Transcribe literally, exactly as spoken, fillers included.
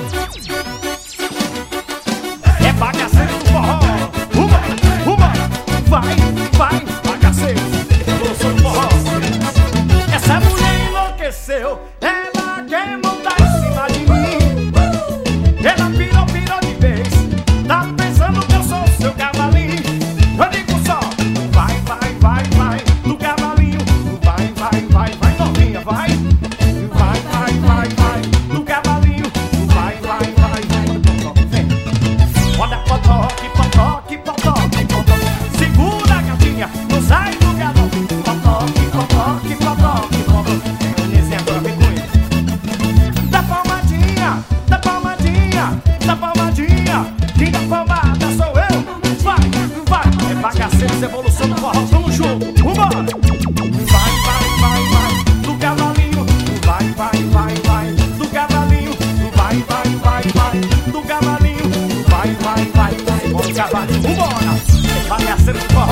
É bagaceiro do forró. Uma, uma, vai, vai, bagaceiro. Eu sou do forró. Essa mulher enlouqueceu. Ela quer montar em cima de mim. Ela pirou, pirou de vez. Tá pensando que eu sou seu cavalinho. Eu digo só, vai, vai, vai, vai, do cavalinho. Vai, vai, vai, vai, novinha, vai. Vai, vai, vai, vai, do cavalinho. Vai, vai, vai, vai, vem. Roda, potoque, potoque, potoque, potoque. Segura a gatinha, não sai do galope. Potoque, potoque, potoque, potoque. Tem Anizinha, agora vem com ele. Dá palmadinha, dá palmadinha, dá palmadinha. Quem dá palmada sou eu. Vai, vai, é bagaceiro, evolução do forró. Vamos junto, vambora. Vai, vai, vai, vai, do cavalinho. Vai, vai, vai, vai, do cavalinho. Vai, vai, vai, vai, do cavalinho. Vai, vai, vai, vai, vamos cavalinho, vambora. Bagaceiro do forró.